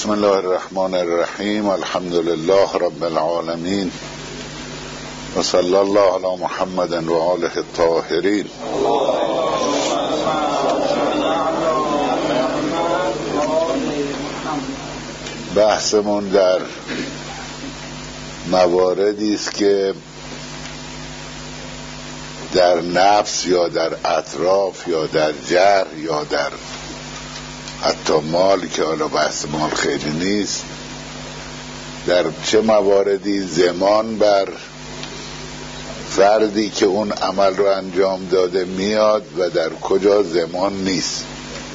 بسم الله الرحمن الرحیم. الحمد لله رب العالمین و صلی الله علی محمد و آله الطاهرین. بحثمون در مواردی است که در نفس یا در اطراف یا در جر یا در حتی مال، که حالا بحث مال خیلی نیست، در چه مواردی زمان بر فردی که اون عمل رو انجام داده میاد و در کجا زمان نیست.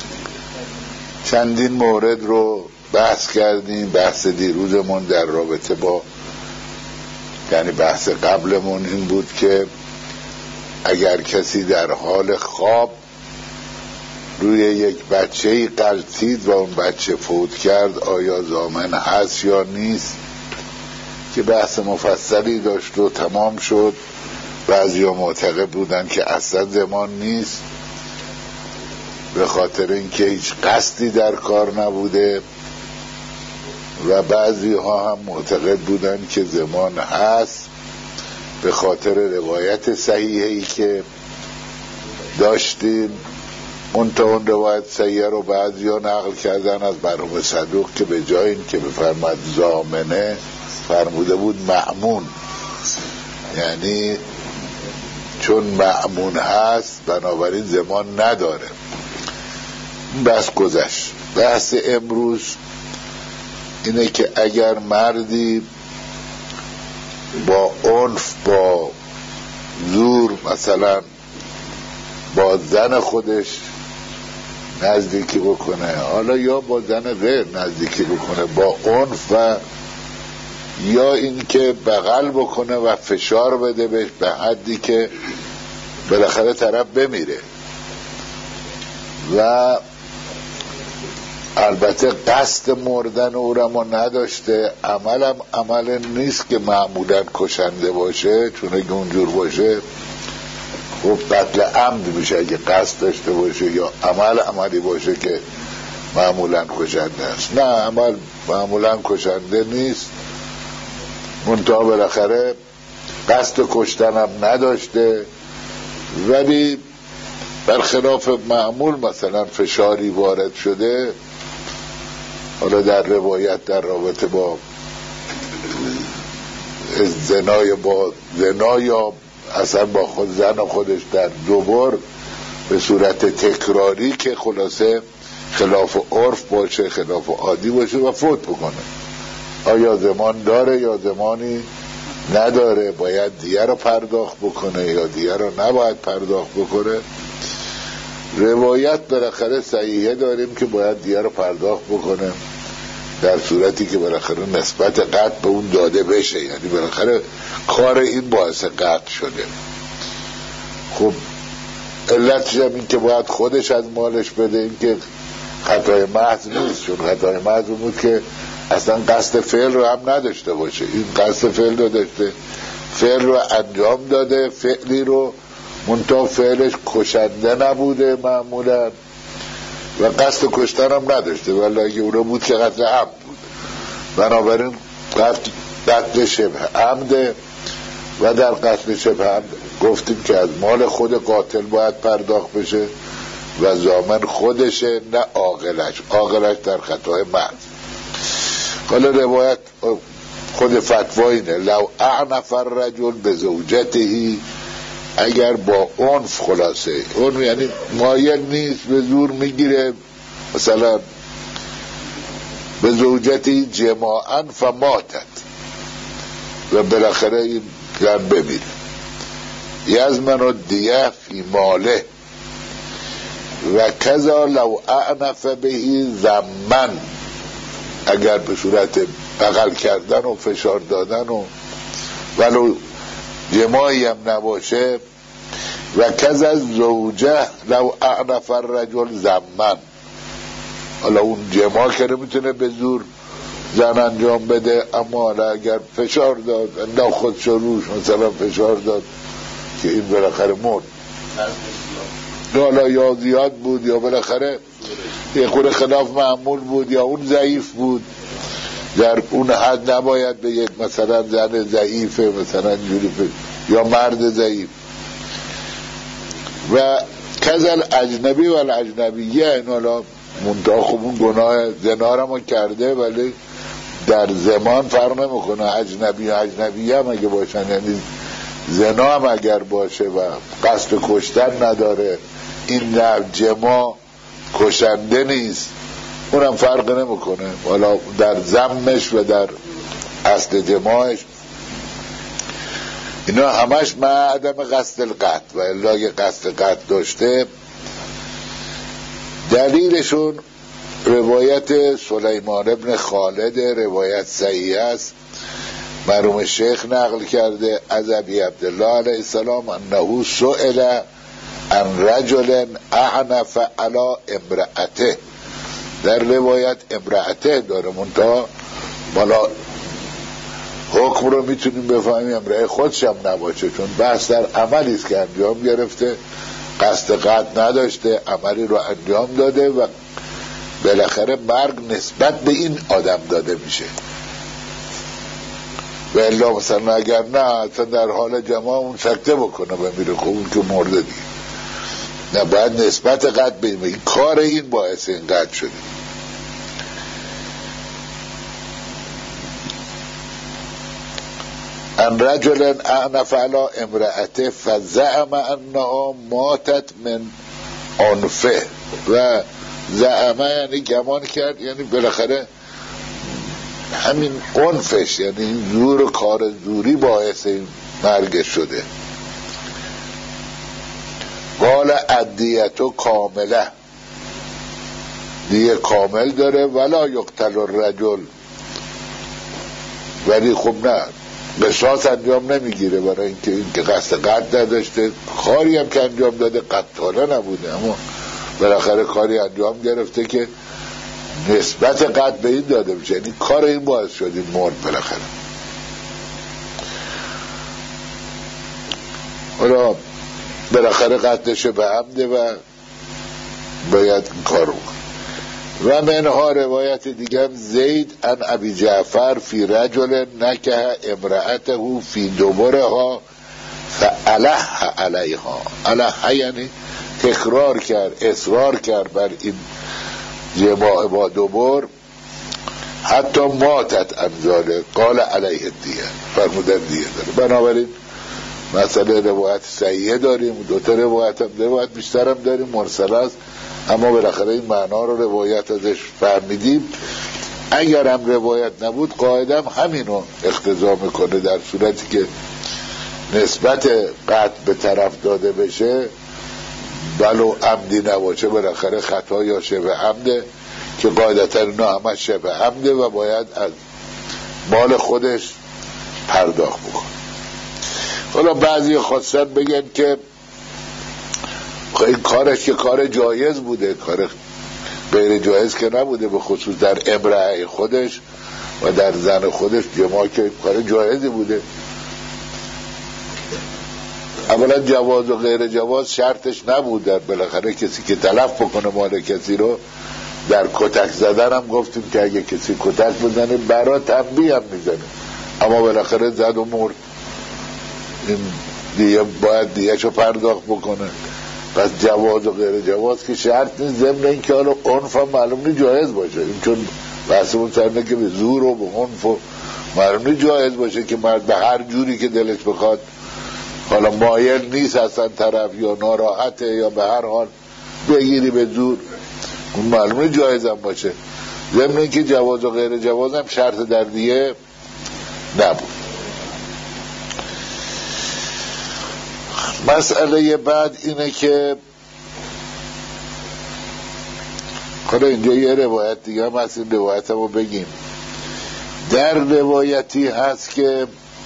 چندین مورد رو بحث کردیم. بحث دیروزمون در رابطه با، یعنی بحث قبلمون این بود که اگر کسی در حال خواب روی یک بچه‌ای غلطید و اون بچه فوت کرد، آیا ضامن هست یا نیست، که بحث مفصلی داشت و تمام شد. بعضیا معتقد بودن که اصلا زمان نیست، به خاطر اینکه هیچ قصدی در کار نبوده، و بعضی ها هم معتقد بودن که زمان هست، به خاطر روایت صحیحی که داشتیم. اون روایت صحیحه رو بعضی ها نقل کردن از مرحوم صدوق که به جای این که بفرماد ضامنه، فرموده بود مأمون، یعنی چون مأمون هست بنابراین زمان نداره. بس گذشت. بحث امروز اینه که اگر مردی با عنف، با زور، مثلا با زن خودش نزدیکی بکنه، حالا یا با زن غیر نزدیکی بکنه با عنف، و یا این که بغل بکنه و فشار بده بهش به حدی که بالاخره طرف بمیره، و البته قصد مردن او را نداشته، عملم عمل نیست که معمولا کشنده باشه، چون اگه اونجور باشه خب قتل عمد میشه اگه قصد داشته باشه، یا عملی باشه که معمولا کشنده است. نه، عمل معمولا کشنده نیست، منتها بالاخره قصد کشتن هم نداشته، ولی برخلاف معمول مثلا فشاری وارد شده. حالا در روایت در رابطه با زنا یا اصلا با خود زن و خودش در دوبار به صورت تکراری که خلاصه خلاف عرف باشه، خلاف عادی باشه و فوت بکنه، آیا زمان داره یا زمانی نداره، باید دیگه رو پرداخت بکنه یا دیگه رو نباید پرداخت بکنه. روایت بالاخره صحیحه داریم که باید دیگه رو پرداخت بکنه، در صورتی که بالاخره نسبت قطع به اون داده بشه، یعنی بالاخره کار این باعث قطع شده. خب علتش هم این که باید خودش از مالش بده، این که خطای محض نیست، چون خطای محض بود که اصلا قصد فعل رو هم نداشته باشه. این قصد فعل رو داشته، فعل رو انجام داده، فعلی رو منتها فعلش کشنده نبوده معمولا، و قصد کشتن هم نداشته، ولی اگه اون رو بود که قتل عمد بود. بنابراین قتل شبه عمده، و در قتل شبه عمد گفتیم که از مال خود قاتل باید پرداخت بشه و ضامن خودشه، نه عاقلش در خطای محض. حالا روایت خود فتوا اینه: لو اعنف الرجل بزوجته، اگر با عنف، خلاصه اون یعنی مایل نیست، به زور میگیره، مثلا به زوجتی جماعا فماتت، و بالاخره این زن بمیره، یزمن الدیه فی ماله، و کذا لو اعنف بهی ضمن، اگر به صورت بغل کردن و فشار دادن و ولو جماعی هم نباشه، و کذا زوجه لو اعنف الرجل ضمن، حالا اون جماع که نمیتونه به زور زن انجام بده، اما حالا اگر فشار داد، انداخت خودش روش، مثلا فشار داد که این بالاخره مرد، حالا یا زیاد بود یا بالاخره یه خورده خلاف معمول بود یا اون ضعیف بود، در اون حد نباید بگید مثلا زن ضعیفه مثلا جوری یا مرد ضعیف. و کذل اجنبی و الاجنبیه، این حالا منتها خب اون گناه زنا رو ما کرده ولی در زمان فرق نمیکنه. اجنبی و اجنبیه هم اگه باشن، یعنی زنا هم اگر باشه و قصد کشتن نداره، این نوع جماع کشنده نیست، اونم فرق نمیکنه حالا در ضمنش و در اصل جماعش. اینا همش مع عدم قصد القتل، و الا اگه قصد قتل داشته. دلیلشون روایت سلیمان ابن خالد، روایت صحیح است، مرحوم شیخ نقل کرده از ابی عبدالله علیه السلام انه سئل عن رجل اعنف علی امرأته. در روایت امرأته داره، منتها بالا حکم رو میتونیم بفهمیم امرأه خودش هم نباشه، چون بحث در عملی است که انجام گرفته، قصد قتل نداشته، عملی رو انجام داده و بالاخره مرگ نسبت به این آدم داده میشه. و الا مثلا اگر نه اصلا در حال جماع اون سکته بکنه بمیره، خب اون که مرده دیگه، نه باید نسبت قتل به این کار این باعث این قتل شده. ان رجل اعنف علی امرأته فزعم انها ماتت من عنفه. و زعمه یعنی گمان کرد، یعنی بالاخره همین عنفش، یعنی این زور و کار زوری باعث این مرگ شده. قال ادیتو کامله، دیگه کامل داره، ولا یقتل الرجل، ولی خب نه قصاص انجام نمیگیره، برای اینکه این که قصد قتل نداشته، کاری هم که انجام داده قتاله نبوده، اما بالاخره کاری انجام گرفته که نسبت قتل به این داده میشه، یعنی کار این باعث شد این مرد بالاخره. حالا بالاخره قتلش به عمده و باید این کار رو. و منها روایت دیگه زید ان ابی جعفر فی رجل نکه امرأته فی دبرها فالح علیها. الح یعنی تکرار کرد، اصرار کرد بر این جماع با دبر، حتی ماتت انزاله قال علیه دیه، فرمودن دیه داره. بنابراین مثلا روایت صحیحه داریم، دوتا روایت هم، روایت بیشتر هم داریم مرسل است، اما بالاخره این معنا رو روایت ازش فهمیدیم. اگر هم روایت نبود قاعده هم همینو اقتضا میکنه، در صورتی که نسبت قتل به طرف داده بشه ولو عمدی نباشه، بالاخره خطا یا شبه عمده که قاعدتا اینا همه شبه عمده و باید از مال خودش پرداخت بکن. حالا بعضی خواستن بگن که این کارش که کار جایز بوده، کار غیر جایز که نبوده، به خصوص در امرأه خودش و در زن خودش جماع که کار جایزی بوده. اولا جواز و غیر جواز شرطش نبود، در بالاخره کسی که تلف بکنه مال کسی رو، در کتک زدن هم گفتیم که اگه کسی کتک بزنه برا تنبیه هم میزنه، اما بالاخره زد و مرد، این دیگه باید دیگهشو پرداخت بکنه. پس جواز و غیر جواز که شرط نیست، ضمن این که حالا عنف هم معلوم نیست جایز باشه، این چون بحثمون سرنه که به زور و به عنف و معلوم نیست جایز باشه که مرد به هر جوری که دلش بخواد، حالا مایل نیست اصلا طرف یا ناراحته یا به هر حال بگیری به زور، اون معلوم نیست جایز هم باشه. ضمن این که جواز و غیر جواز هم شرط در دیگه نبود. مسئله بعد اینه که خدا اینجا یه روایت دیگه هم هست، این روایت هم رو بگیم. در روایتی هست که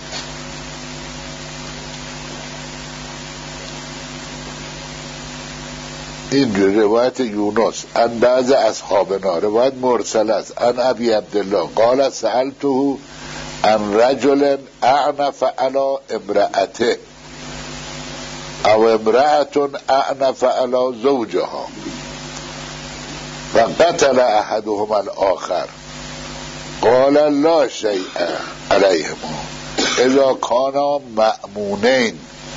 این روایت یونس ان بعض اصحابنا، روایت مرسل است، ان ابی عبدالله قال سألته ان رجل اعنف علی امرأته او امرأة اعنف علی زوجها. و قتل احدهم الاخر قال لا شیء علیهما اذا کانا مأمونین.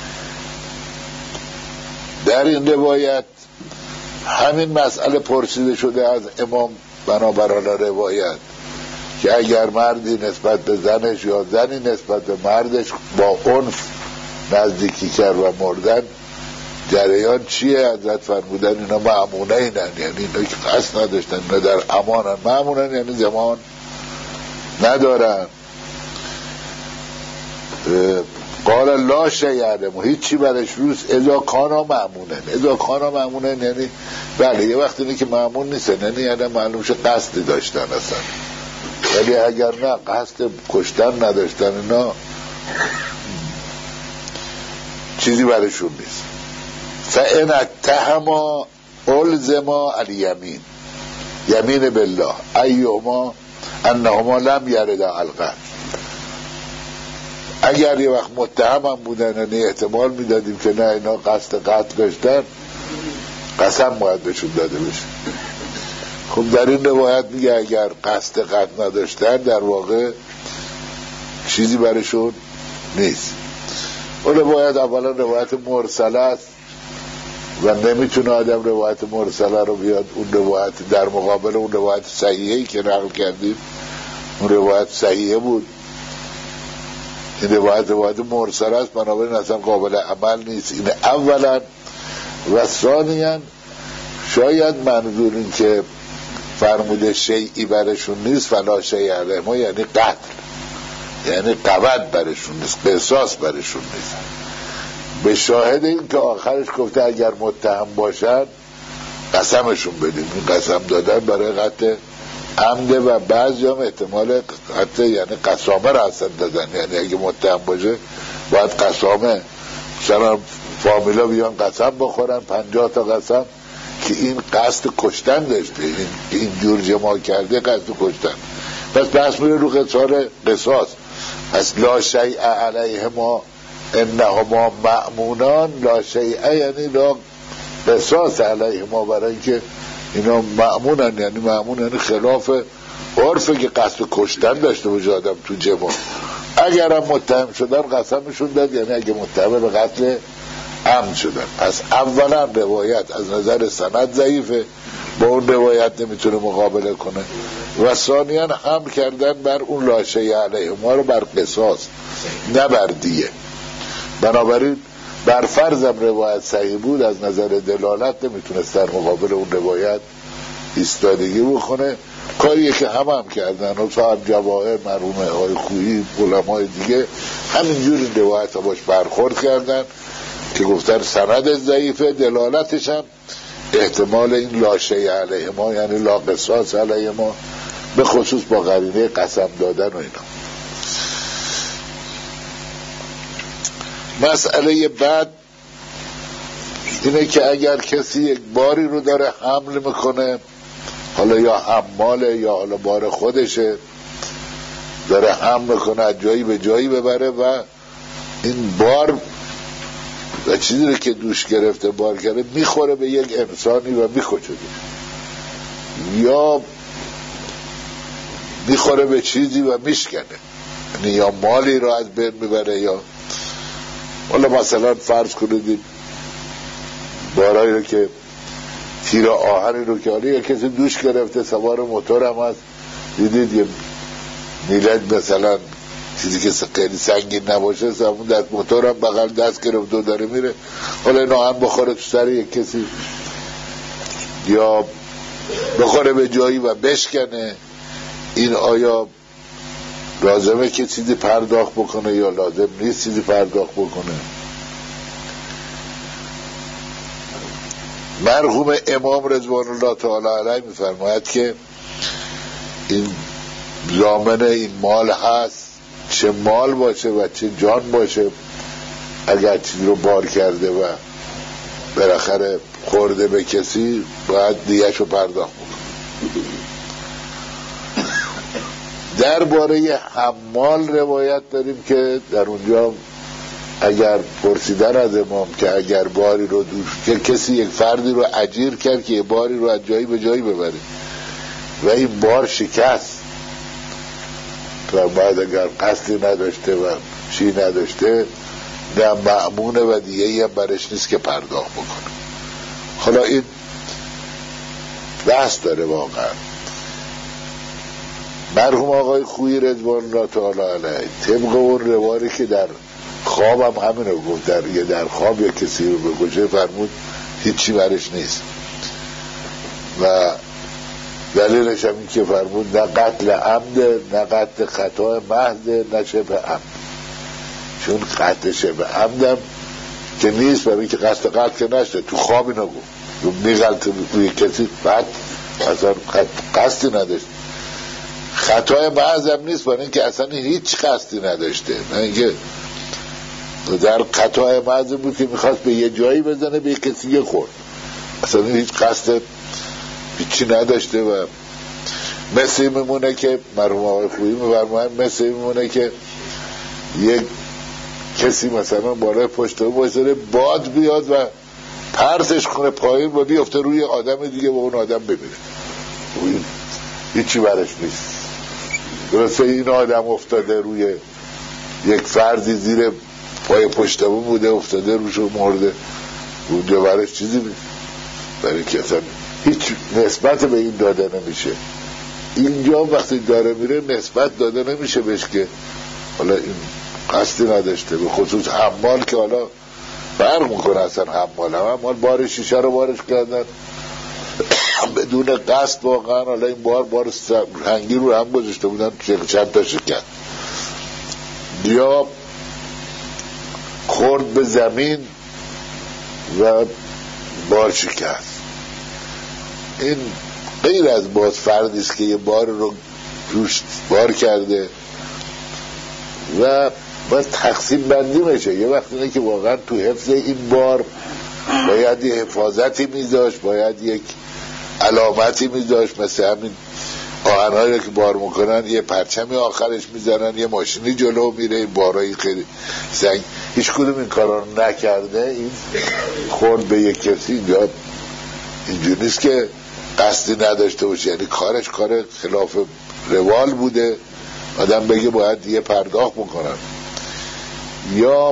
در این روایت همین مسئله پرسیده شده از امام بنابراین روایت که اگر مردی نسبت به زنش یا زنی نسبت به مردش با عنف نزدیکی کرد و مردن جریان چیه؟ حضرت فرمودن اینا مأمونین، یعنی اینا که قصد نداشتن، اینا در امانن. مأمونن یعنی زمان ندارن. قال لا شیء علیهما، هیچی برش روز اذا کانا مأمونن. اذا کانا مأمونن یعنی بله یه وقت اینه که مأمون نیستن، یعنی معلوم شه قصدی داشتن اصلا، ولی اگر نه قصد کشتن نداشتن اینا چیزی برشون نیست. فان اتهما الزما الیمین، یمین بالله ایهما انهما لم یردا القتل. اگر یه وقت متهم هم بودن یعنی احتمال میدادیم که نه اینا قصد قتل داشتن، قسم باید بهشون داده بشه. خب در این روایت میگه اگر قصد قتل نداشتن در واقع چیزی برشون نیست. اون روایت اولا روایت مرسله است و نمیتونه آدم روایت مرسله رو بیاد اون روایت در مقابل اون روایت صحیحی که نقل کردیم. اون روایت صحیحه بود، این روایت مرسله است، بنابراین اصلا قابل عمل نیست. این اولا. و ثانیا شاید منظور این که فرموده شیعی برشون نیست فلا شیء علیهما یعنی قتل، یعنی قود برشون نیست، قصاص برشون نیست. به شاهد این که آخرش گفته اگر متهم باشن قسمشون بدیم. این قسم دادن برای قتل عمده و بعضی هم احتمال حتی یعنی قسامه را اصلا دادن، یعنی اگه متهم باشه باید قسامه، مثلا فامیلا بیان قسم بخورن 50 تا قسم که این قصد کشتن داشته، این جور جماع کرده قصد کشتن. پس بحث میره رو قصاص. پس لا شیء علیهما انهما مأمونان، لا شیء یعنی لا قصاص علیهما، برای اینکه اینا مأمونن، یعنی مأمون یعنی خلاف عرفه که قصد کشتن داشته باشه آدم تو جماع. اگر هم متهم شدن قسمشون داد، یعنی اگه متهم به قتل عمد شدن. پس اولا روایت از نظر سند ضعیفه، با اون روایت نمیتونه مقابله کنه. و ثانیاً حمل کردن بر اون لا شیء علیهما رو بر قصاص نه بر دیه. بنابراین بر فرضم روایت صحیح بود، از نظر دلالت نمیتونست در مقابل اون روایت ایستادگی بکنه. کاریه که هم کردن و صاحب جواهر مرحوم آقای خویی علمای دیگه همینجور این روایت ها باش برخورد کردن که گفتن سند ضعیفه، دلالتش هم احتمال این لا شیء علیهما یعنی لا قصاص علیهما، به خصوص با قرینه قسم دادن و اینا. مسئله بعد اینه که اگر کسی یک باری رو داره حمل میکنه، حالا یا حماله یا حالا بار خودشه، داره حمل میکنه از جایی به جایی ببره و این بار و چیزی رو که دوش گرفته بار کرده میخوره به یک انسانی و میکشه، یا میخوره به چیزی و میشکنه، یعنی یا مالی رو از بین میبره، یا حالا مثلا فرض کنید بارایی رو که تیر آهنی رو که حالا یا کسی دوش گرفته سوار موتور هم هست، دیدید یه میلاد مثلا چیزی که خیلی سنگین نباشه سمون دست موتور هم بغل دست گرفت و داره میره، حالا این آهن بخوره تو سر یک کسی یا بخوره به جایی و بشکنه، این آیا لازمه که چیزی پرداخت بکنه یا لازم نیست چیزی پرداخت بکنه؟ مرحوم امام رضوان الله تعالی علیه میفرماید که این ضامن این مال هست، چه مال باشه و چه جان باشه، اگر چیزی رو بار کرده و بالاخره خورده به کسی باید دیگه‌شو پرداخت بکنه. درباره حمال روایت داریم که در اونجا اگر پرسیدن از امام که اگر باری رو که کسی یک فردی رو اجیر کرد که یه باری رو از جایی به جایی ببره و این بار شکست و بعد اگر قصدی نداشته و چی نداشته نه مأمونه و دیگه هم برش نیست که پرداخت بکنه. حالا این بحث داره واقعا. مرحوم آقای خویی رضوان الله تعالی علیه طبق اون روایی که در خواب هم همینو گفت، در خواب یا کسی رو بکشه فرمود هیچی برش نیست و دلیلش هم این که فرمود نه قتل عمد نه قتل خطا محض نه شبه عمد، چون قتل شبه عمدم که نیست برای که قتل که نشده تو خواب اینو گفت میغلط روی کسی بعد اصلا قصدی نداشت. خطای محض هم نیست برای اینکه اصلا هیچ قصدی نداشته، نه اینکه در خطای محض بود که میخواست به یه جایی بزنه به یه کسی یه خورد، اصلا هیچ قصد هیچی نداشته. و مثل میمونه که مرحوم آقای خویی میفرمایند مثل میمونه که یک کسی مثلا بالای پشت رو بایسته باد بیاد و پرسش کنه پایین و بیفته روی آدم دیگه و اون آدم بمیره، هیچی برش نیست. درسته این آدم افتاده روی یک فردی زیر پای پشتمون بوده افتاده روش و مرده، اونجا برش چیزی نیست، برای که اصلا هیچ نسبت به این داده نمیشه. اینجا وقتی داره میره نسبت داده نمیشه بهش که حالا این قصدی نداشته، به خصوص حمال که حالا فرق میکنه. اصلا حمال بار شیشه رو بارش کردن بدون قصد واقعا، حالا این بار رنگی رو هم گذاشته بودن چند تا شکست یا خورد به زمین و بار شکست. این غیر از باز فردی است که یه بار رو روش بار کرده و باید تقسیم بندی میشه. یه وقت اینه که واقعا تو حفظ این بار باید یه حفاظتی میذاشت، باید یک علامتی میذاشت، مثل همین آهنهایی که بار میکنن یه پرچمی آخرش میزنن، یه ماشینی جلو میره، این بارایی خیلی سنگ. هیچ کدوم این کارا رو نکرده، این خورد به یک کسی. یا اینجوری نیست که قصدی نداشته باشه، یعنی کارش کار خلاف روال بوده، آدم بگه باید یه پرداخت بکنن. یا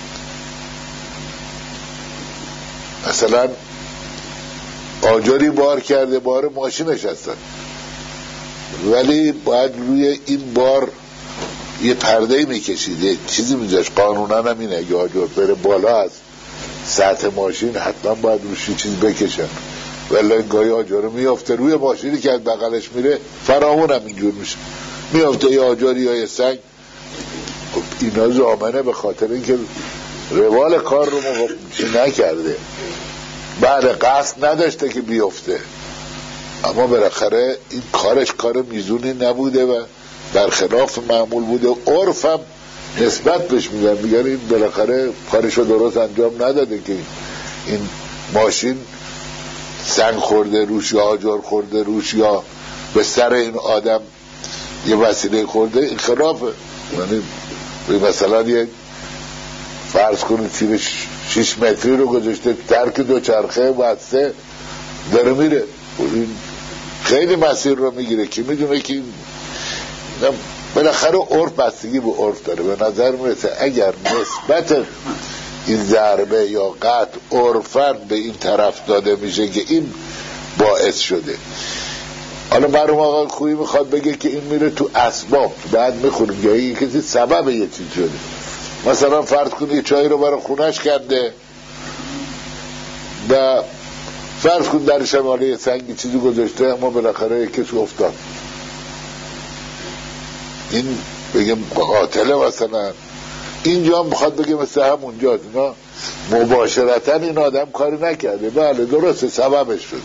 مثلا آجری بار کرده، بار ماشینش هستن، ولی باید روی این بار یه پرده میکشید، یه چیزی میذاشت. قانونا هم اینه اگه آجر بره بالا از سطح ماشین حتما باید روش چیز بکشن، ولی این گاهی آجر میافته روی ماشینی که از بغلش میره، فراوون هم اینجور میشه، میافته یه آجری یا یه سنگ. اینا زامنه به خاطر اینکه روال کار رو چی نکرده، بعد قصد نداشته که بیفته، اما بالاخره این کارش کار میزونی نبوده و برخلاف معمول بوده. عرف هم نسبت بهش میگن این بالاخره کارشو درست انجام نداده که این ماشین سنگ خورده روش یا آجر خورده روش یا به سر این آدم یه وسیله خورده، این خلافه. یعنی مثلا یه فرض کنید تیر 6 متری رو گذاشته ترک دوچرخه وسته داره میره، این خیلی مسیر رو میگیره که میدونه که بالاخره عرف بستگی به عرف داره. به نظر میرسه اگر نسبت این ضربه یا قطع عرفاً به این طرف داده میشه که این باعث شده. حالا مرحوم آقای خویی میخواد بگه که این میره تو اسباب، بعد میخونیم یا این کسی سبب یه چیز شده. مثلا فرض کنید یه چای رو برای خونش کرده و فرض کنید در شماله یه سنگی چیزی گذاشته، اما بالاخره یک کسی افتاد، این بگم قاتله مثلا. اینجا هم بخواد بگه مثل همونجا اینا مباشرتا این آدم کاری نکرده، بله درسته سببش شده،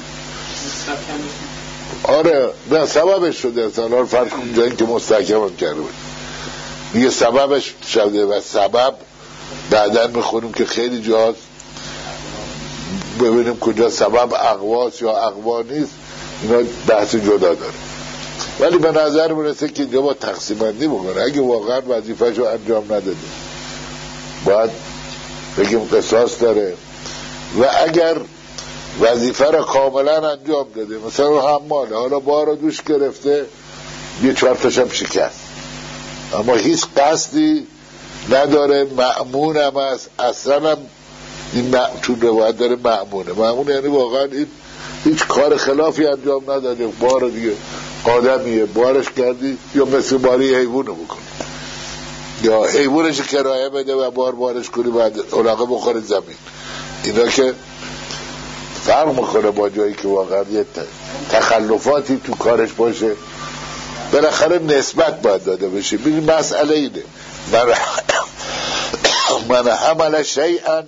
آره نه سببش شده، مثلا فرض کنید جایی که مستحکم هم کرده بود میگه سببش شده و سبب بعدن میخونیم که خیلی جاست ببینیم کجا سبب اقواست یا اقوا نیست، اینا بحث جدا داره. ولی به نظر میرسه که اینجا با تقسیم بندی بکنه، اگه واقعا وظیفه‌شو انجام نداده باید بگیم قصاص داره. و اگر وظیفه را کاملا انجام داده، مثلا حماله، حالا بار رو دوش گرفته یه 4 تاشم شکست، اما هیچ قصدی نداره، مأمون هم است، اصلا هم این چون روایت داره مأمون یعنی واقعا این هیچ کار خلافی انجام نداده، بار دیگه آدمیه بارش کردی یا مثل باری حیوانو بکنی یا حیوانش کرایه بده و بارش کنی بعد علاقه بخوره زمین. اینا که فرق میکنه با جایی که واقعا یه تخلفاتی تو کارش باشه. بالاخره نسبت باید داده بشه. ببین مسئله اینه، من حمل شیئا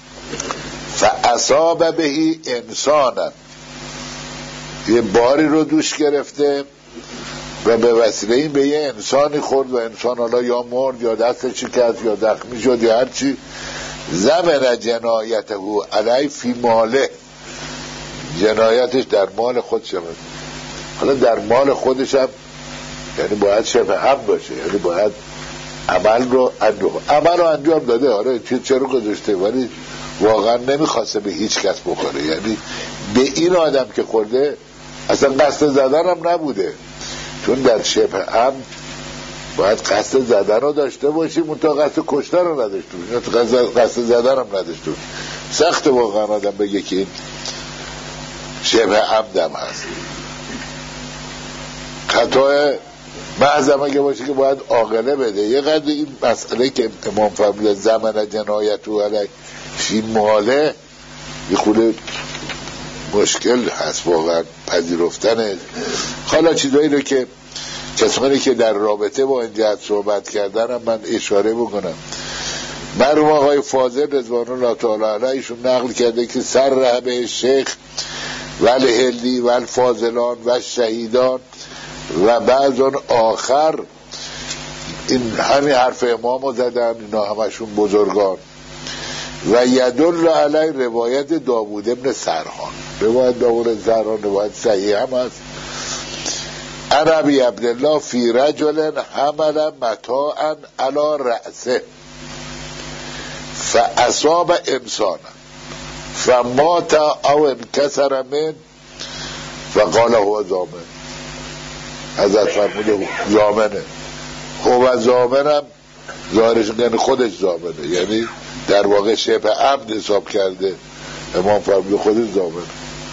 فاصاب بهی انسانا، یه باری رو دوش گرفته و به وسیله این به یه انسانی خورد و انسان حالا یا مرد یا دست شکست یا زخمی شد یا هرچی، زمن جنایته علی فی ماله، جنایتش در مال خودش هم، حالا در مال خودش هم یعنی باید شبه هم باشه، یعنی باید عمل رو انجام داده. آره چرا گذاشته، ولی واقعا نمیخواسته به هیچ کس بخوره، یعنی به این آدم که خورده اصلا قصد زدن هم نبوده، چون در شبه هم باید قصد زدن رو داشته باشیم، منتها قصد کشتن رو نداشته باشیم، قصد زدن هم نداشته باشیم. سخت واقعا آدم بگه که این شبه عمدم هست. خطای محضم اگه باشه که باید عاقله بده. یه قدر این مسئله که امام فرمود زمن جنایت و علی فی ماله یه خود مشکل هست واقعا پذیرفتنه. حالا چیزایی رو که کسانی که در رابطه با این جهت صحبت کردن هم من اشاره بکنم. مرحوم آقای فاضل رضوان الله تعالی علیهشون نقل کرده که سر رهبه شیخ والهلی والفاضلان و شهیدان و بعض آن آخر، این همین حرف امامو زدن، اینا همشون بزرگان. و یدل علی روایت داوود ابن سرحان، روایت داوود سرحان روایت صحیح هم هست. انا ابی عبدالله فی رجل حمل متاعا علی رأسه فاصاب انسانا فمات او انکسر من فقال هو زامن. حضرت فرموده زامنه، هو زامنم ظاهرش یعنی خودش زامنه، یعنی در واقع شبه عمد حساب کرده. امام فرموده خودش زامنه.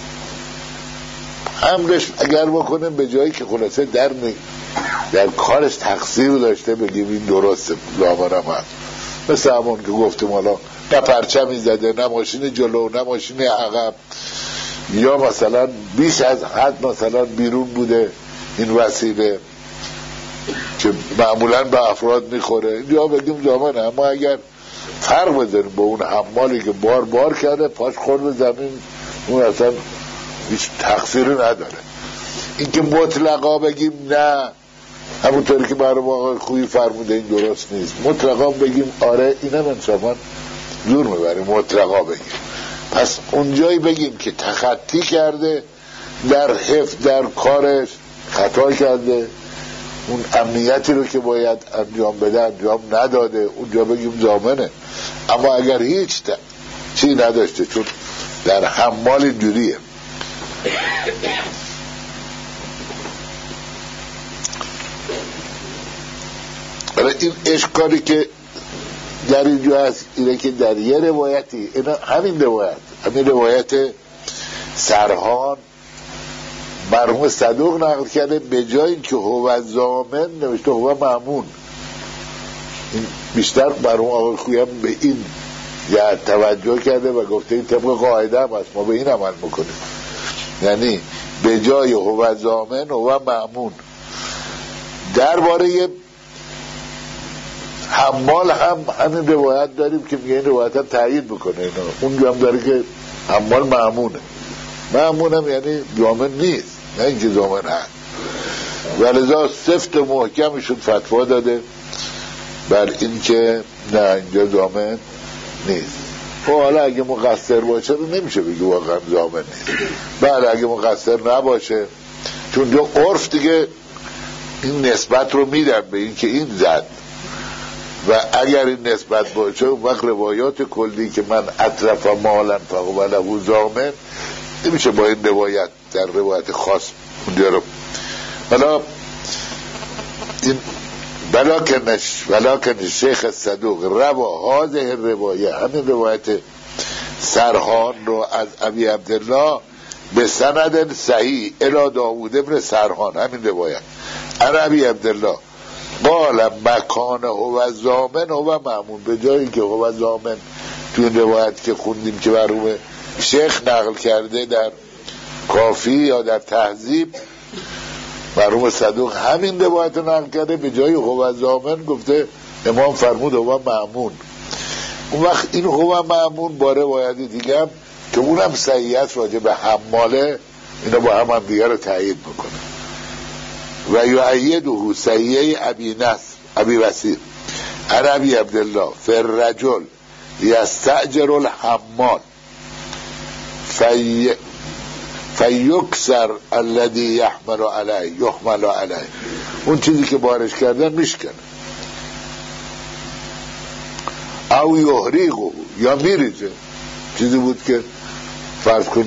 حملش اگر بکنیم به جایی که خلاصه در کارش تقصیر داشته بگیم این درسته زامنم هست، مثل همون که گفتیم حالا نه پرچمی زده، نه ماشین جلو، نه ماشین عقب، یا مثلا بیش از حد مثلا بیرون بوده این وسیله که معمولا به افراد میخوره، اینجا بگیم زامنه. اما اگر فرق بذاریم با اون حمالی که بار کرده پاش خورد زمین، اون اصلا هیچ تقصیری نداره. این که مطلقا بگیم نه، همونطوری که مرحوم آقای خویی فرموده این درست نیست، مطلقا بگیم آره اینم انصافا زور میبریم مطلقا بگیم. پس اونجایی بگیم که تخطی کرده در حفظ در کارش، خطا کرده، اون امنیتی رو که باید انجام بده انجام نداده، اونجا بگیم زامنه. اما اگر هیچ چی نداشته، چون در حمال اینجوریه، این اشکالی که در اینجا هست اینه که در یه روایتی، همین روایت سرحان مرحوم صدوق نقل کرده، به جای اینکه هو زامن نوشته هو مأمون. این بیشتر مرحوم آقای خویی هم به این جهت توجه کرده و گفته این طبق قاعده هم هست، ما به این عمل میکنیم، یعنی به جای هو زامن هو مأمون. درباره حمال هم همین روایت داریم که میگه این روایت هم تایید بکنه اینا. اون هم داره که حمال مأمونه، مأمون هم یعنی زامن نیست، نه اینکه زامن هست. ولذا سفت محکمشون فتوا داده بر این که نه اینجا زامن نیست. حالا اگه مقصر باشه نمیشه بگی واقعا زامن نیست. بله اگه مقصر نباشه، چون جو عرف دیگه این نسبت رو میدن به این که این زد و اگر این نسبت باشه اون وقت روایات کلی که من اطرف مالا فهو له ضامن نمیشه با این روایت در روایت خاص اونجا رو. حالا این ولکن شیخ صدوق روا هذه روایه، همین روایت سرحان رو از ابی عبدالله به سند صحیح الی داوود ابن سرحان، همین روایت عن ابی عبدالله قال مکانه هو ضامن هو مأمون، به جایی که هو ضامن تو این روایت که خوندیم که مرحوم شیخ نقل کرده در کافی یا در تهذیب، مرحوم صدوق همین روایت رو نقل کرده، به جای هو ضامن گفته امام فرمود هو مأمون. اون وقت این هو مأمون با روایت دیگه هم که اونم صحیحت راجع به حماله، اینا با هم دیگه رو تایید میکنه. و یعیده صحیح ابی وسیع عن ابی عبدالله فالرجل یستأجر الحمال فیکسر الذی یحمل علیه، اون چیزی که بارش کردن میشکنه، او یحریقه یا میریزه، چیزی بود که فرض کن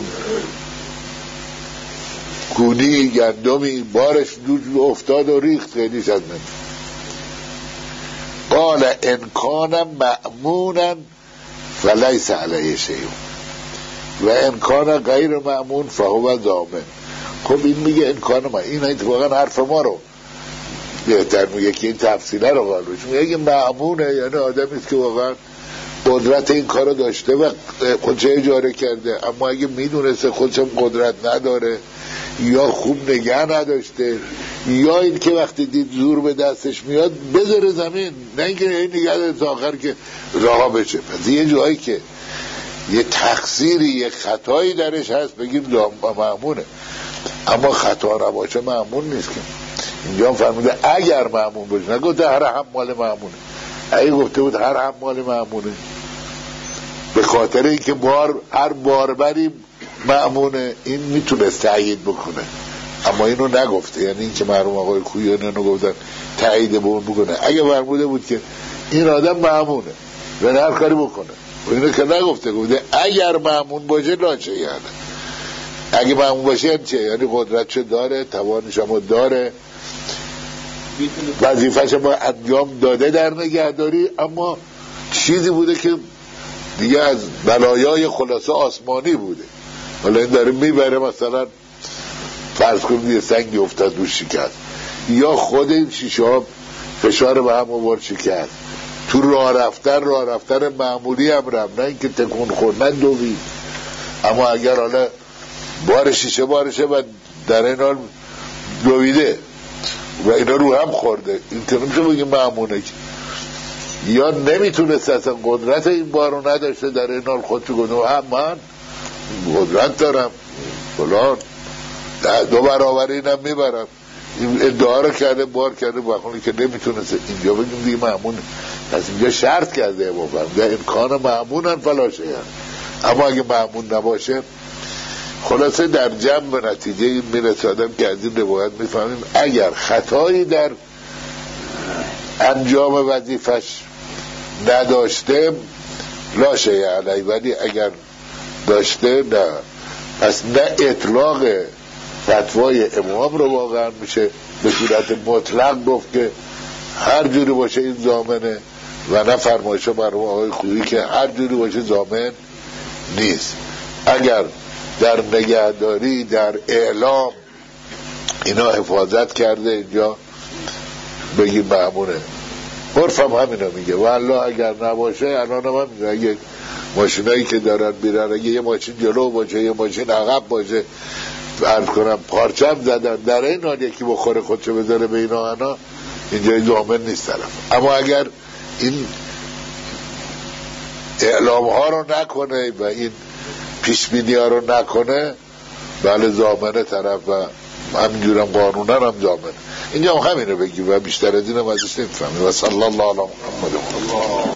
گونی گندمی بارش دو افتاد و ریخت، خیلی شد نمی. قال ان کان مأمونا فلیس علیه شیء و ان کان غیر مأمون فهو ضامن. خب این میگه ان کان ما، این اتفاقا حرف ما رو بهتر میگه که این تفصیله رو قال روش میگه مأمونه، یعنی آدمی است که واقعا قدرت این کارو داشته و خودش اجاره کرده، اما اگه میدونسته خودش قدرت نداره یا خوب نگه نداشته یا این که وقتی دید زور به دستش میاد بذاره زمین، نه اینکه این نگه داره تا آخر که رها بشه. پس یه جایی که یه تقصیری یه خطایی درش هست بگیم مأمونه، اما خطا نباشه مأمون نیست. که اینجا فرموده اگر مأمون باشه، نگفته هر حمال مأمونه. اگه گفته بود هر حمال مأمونه به خاطر اینکه هر باربری مأمونه، این میتونست تأیید بکنه، اما اینو نگفته. یعنی این که مرحوم آقای خویانی اینو گفتن تأیید به اون بکنه. اگه فرموده بود که این آدم مأمونه و هر کاری بکنه، و اینو که نگفته، گفته اگر مأمون باشه لاشه، یعنی اگه مأمون باشه یعنی چه؟ یعنی قدرتشو داره، توانش هم داره، وظیفه‌ش با انجام داده در نگهداری، اما چیزی بوده که دیگه از بلایای خلاصه آسمانی بوده. حالا این داره میبره، مثلا فرض کنید یه سنگی افتاد روش شکست، یا خود این شیشه ها فشار به هم آورد شکست، تو راه رفتن معمولی هم رفت، نه اینکه تکون خورد نه دوید. اما اگر حالا بار شیشه بارشه و در این حال دویده و اینا رو هم خورده، این که نمیشه بگیم معمونه، یا نمیتونست اصلا قدرت این بارو نداشته، در این حال خودشو گفته من قدرت دارم فلان 2 برابر اینم میبرم، این ادعا رو کرده، بار کرده، بخونی که نمیتونست. اینجا بگیم دیگه معمونه. پس اینجا شرط کرده امام در امکان معمونن فلاشه، اما اگه معمون نباشه، خلاصه در جمع به نتیجه این میرسه آدم که از این روایت میفهمیم اگر خطایی در انجام وظیفش نداشته لاشه علی، ولی اگر داشته نه. پس نه اطلاق فتوای امام رو واقعا میشه به صورت مطلق گفت که هر جوری باشه این ضامنه، و نه فرمایش مرحوم آقای خویی که هر جوری باشه ضامن نیست. اگر در نگهداری، در اعلام اینا حفاظت کرده، اینجا بگیم معمونه. عرفم همینو میگه. والله اگر نباشه، الان هم میگه اگه ماشینایی که دارن میرن، اگه یه ماشین جلو باشه یه ماشین عقب باشه، عرض کنم پارچم زدن، در این حال یکی بخوره خودشو بذاره به اینا، اینجا ضامن نیست طرف. اما اگر این اعلام ها رو نکنه و این پیشبینی ها رو نکنه، بله ضامنه طرف، و همینجورم قانونا هم ضامنه. اینجا هم همینو بگیم و بیشتر از این هم ازش نمیفهمیم. و صلی الله علی محمد.